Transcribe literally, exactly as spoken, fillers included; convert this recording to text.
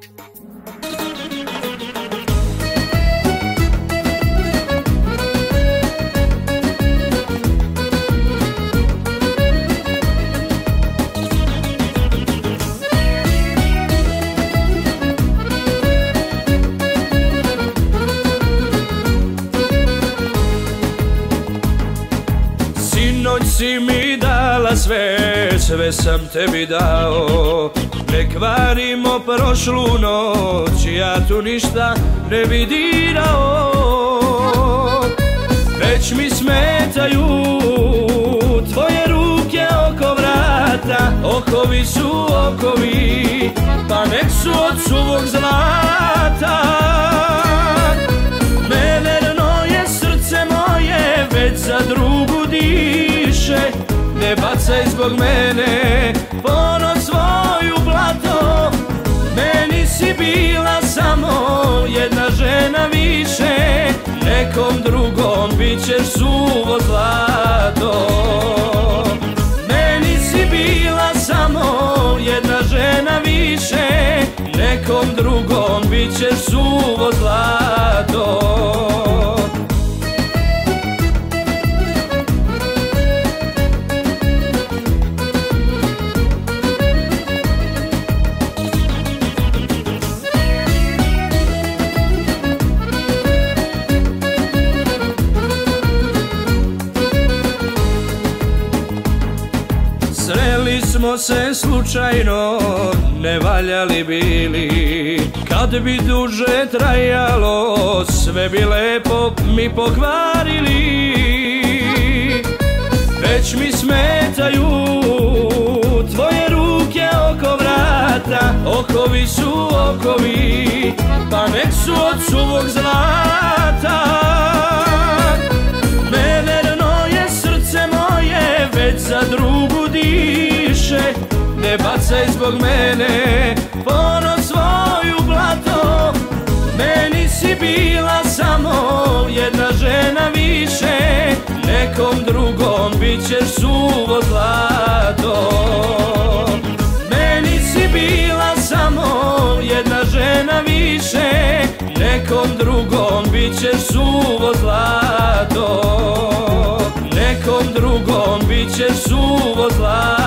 Sinoć si mi dala sve, sve sam tebi dao. Ne kvarimo prošlu noć, ja tu ništa ne bi dirao. Već mi smetaju tvoje ruke oko vrata. Okovi su okovi, pa nek su od suvog zlata. Neverno je srce moje, već za drugu diše. Ne bacaj zbog mene ponos svoj u blato. Meni si bila samo jedna žena više. Nekom drugom bit ćeš suvo zlato. Meni si bila samo jedna žena više. Nekom drugom bit ćeš suvo zlato. Sreli smo se slučajno, ne valjali bili. Kad bi duže trajalo, sve bi lepo mi pokvarili. Već mi smetaju tvoje ruke oko vrata. Okovi su okovi, pa nek su od suvog zlata. Neverno je srce moje, već za drugu diše. Ne bacaj zbog mene ponos svoj u blato. Meni si bila samo jedna žena više. Nekom drugom bit ćeš suvo zlato. Meni si bila samo jedna žena više. Nekom drugom bit ćeš suvo zlato. Nekom drugom bit ćeš suvo zlato.